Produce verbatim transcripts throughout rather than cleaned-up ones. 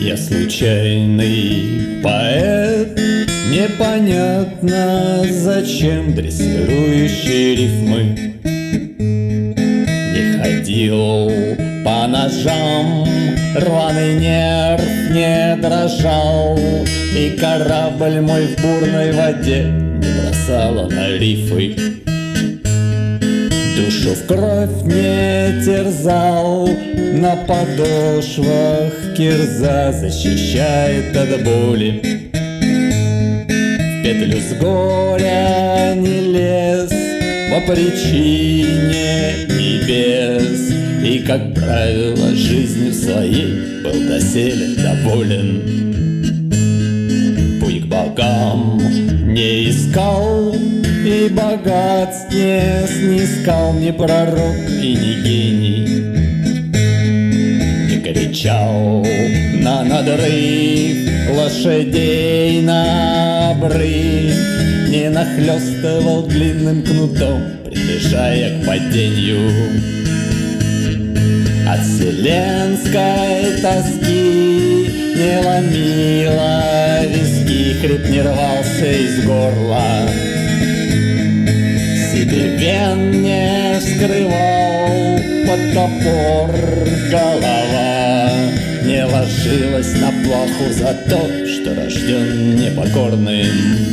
Я случайный поэт, непонятно зачем дрессирующий рифмы. Не ходил по ножам, рваный нерв не дрожал, и корабль мой в бурной воде не бросала на рифы. Душу в кровь не терзал, на подошвах кирза защищает от боли. В петлю с горя не лез по причине небес, и, как правило, жизнью своей был доселе доволен. Путь к богам не искал, и богатств не снискал ни пророк и ни гений. Не кричал на надрыв лошадей на обрыв, не нахлёстывал длинным кнутом, приближая к падению. От вселенской тоски не ломило виски, хрип не рвался из горла. Себе вен не вскрывал под топор голова, не ложилась на плаху за то, что рожден непокорным.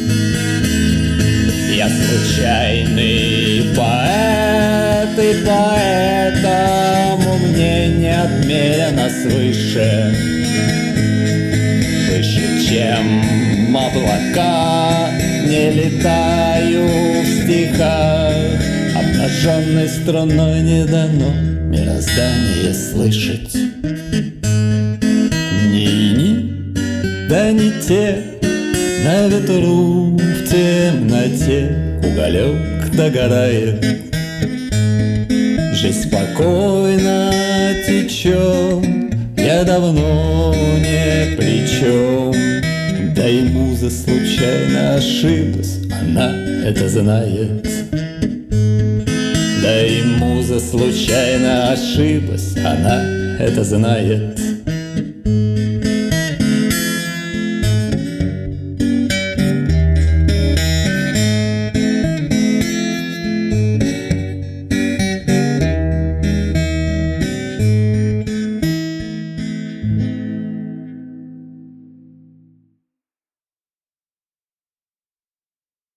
Я случайный поэт, и поэтому мне не отмерено свыше, выше, чем облака, не летаю в стихах, обнаженной струной не дано мироздание слышать. Ни-ни, да не те, на ветру в темноте уголек догорает. Жизнь спокойно течет, я давно не при чем. Да и муза случайно ошиблась, она это знает. Да и муза случайно ошиблась, она это знает.